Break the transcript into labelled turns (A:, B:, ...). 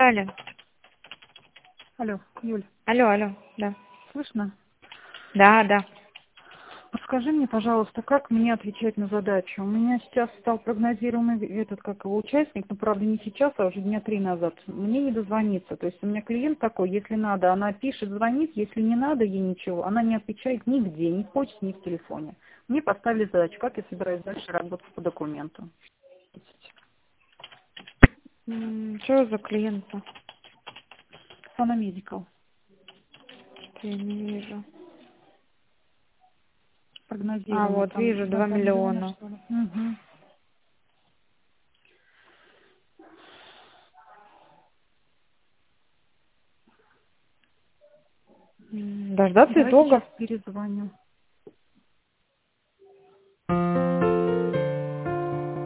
A: алло.
B: Алло, Юль,
A: Алло, да.
B: слышно?
A: Да.
B: Подскажи мне, пожалуйста, как мне отвечать на задачу? У меня сейчас стал прогнозируемый этот, как его, участник, но, правда, не сейчас, а уже дня 3 назад. Мне не дозвониться. То есть у меня клиент такой, если надо, она пишет, звонит, если не надо ей ничего, она не отвечает нигде, ни в почте, ни в телефоне. Мне поставили задачу, как я собираюсь дальше работать по документу.
A: Что за клиента?
B: Фона Медикал.
A: Я не вижу. А,
B: Прогнозируемый,
A: вот,
B: там
A: вижу, 2
B: 2 миллиона,
A: миллиона.
B: что ли. Угу.
A: Дождаться
B: Давай сейчас
A: итога.
B: перезвоню.